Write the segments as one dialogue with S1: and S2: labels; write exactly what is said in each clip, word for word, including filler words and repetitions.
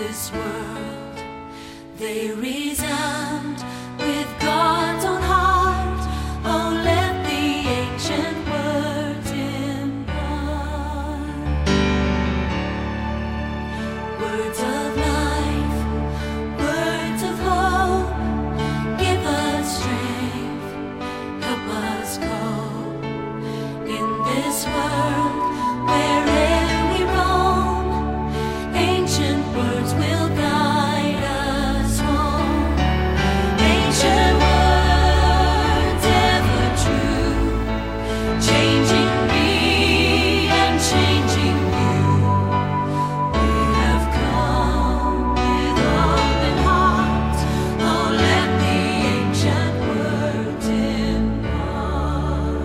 S1: this world, they resound with God's own heart. Oh, let the ancient words impart words of life, words of hope. Give us strength, help us cope in this world wherever we roam. Ancient words will guide us home. Ancient words, ever true, changing me and changing you. We have come with open hearts. Oh, let the ancient words impart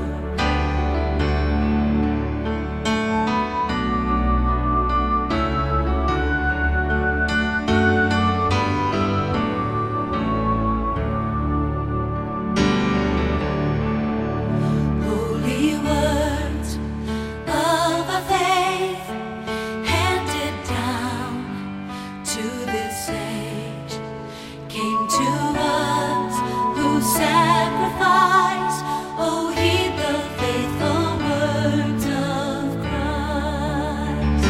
S1: holy words of our faith, handed down to this age, came to us who sacrificed. Oh, heed the faithful words of Christ.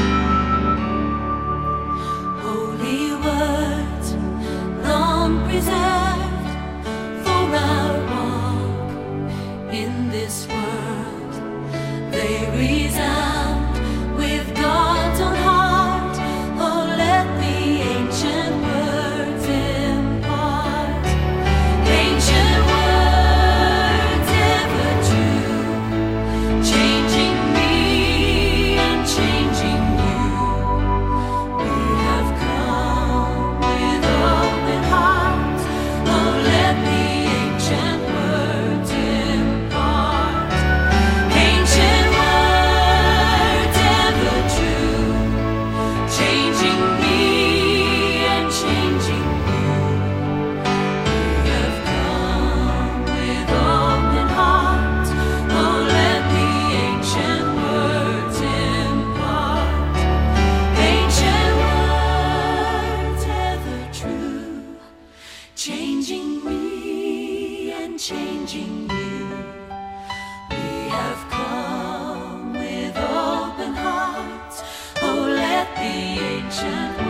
S1: Holy words, long preserved for our walk in this world, they resound with God's own heart. Oh, let the ancient words impart ancient words, ever true, changing me and changing you. We have come with open hearts. Oh, let the ancient words impart ancient words, ever true, changing me and changing you. We have come with open hearts. Oh, let the ancient words impart ancient words, ever true, changing me and changing you. We have come with open hearts. Oh, let the ancient